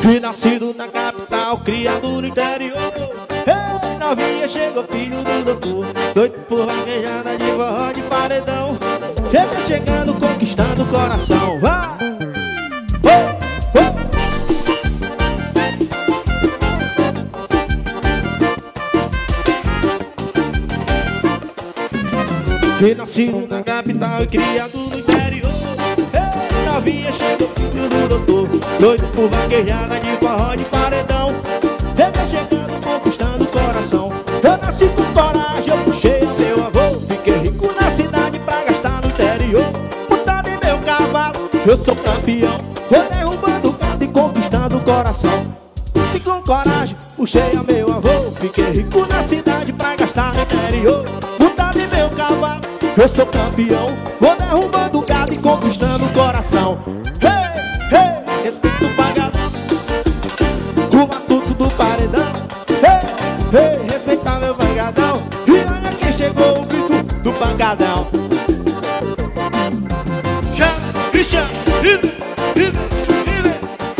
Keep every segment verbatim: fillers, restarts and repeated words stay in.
E nascido na capital, criado no interior. Ei, novinha, chegou filho do doutor, doido por vaquejada de forró de paredão. Chega chegando, conquistando o coração. Vai! Oh, oh. E nascido na capital e criado no interior. Ei, novinha, chegou filho do doutor, doido por vaquejada de forró de paredão. Chega chegando, conquistando o coração. Eu nasci com coragem, eu puxei a meu avô. Fiquei rico na cidade pra gastar no interior. Montado em meu cavalo, eu sou campeão. Vou derrubando o gado e conquistando o coração. Se com coragem, puxei a meu avô. Fiquei rico na cidade pra gastar no interior. Montado em meu cavalo, eu sou campeão. Vou derrubando o gado e conquistando o coração. Hey, hey, respeito o pagadão, o matuto do paredão. Hey, hey, respeitar meu pagadão. E olha quem chegou, o grito do pagadão. Chama, Christian, vive, vive, vive.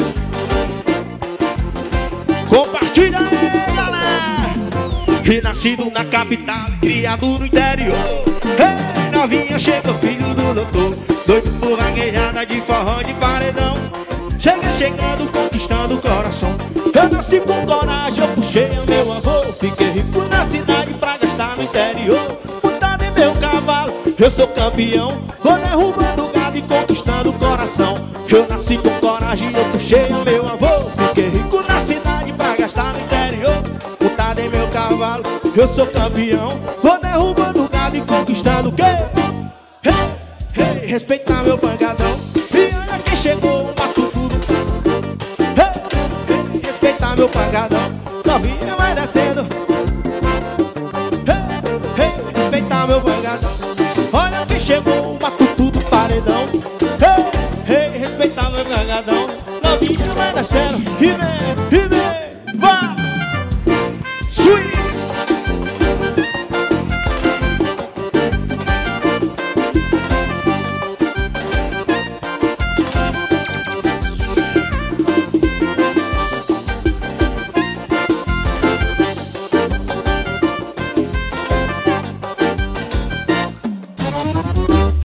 Compartilha aí, galera. E nascido na capital, criado no interior. Hey, novinha, chega filho do doutor, doido por vaquejada de forró de paredão. Chega chegando, conquistando o coração. Eu nasci com coragem, eu puxei a meu avô. Fiquei rico na cidade pra gastar no interior. Montado em meu cavalo, eu sou campeão. Vou derrubando o gado e conquistando o coração. Eu nasci com coragem, eu puxei a meu avô. Fiquei rico na cidade pra gastar no interior. Montado em meu cavalo, eu sou campeão. Vou derrubando o gado e conquistando o quê? Hey, hey, respeitar meu pagadão. E olha quem chegou, o matuto do hey, hey, respeitar meu pagadão. Novinha vai descendo. Hey, hey, respeitar meu pagadão. Olha quem chegou, o matuto do paredão. Hey, hey, respeitar meu pagadão. Novinha vai descendo. E vem, e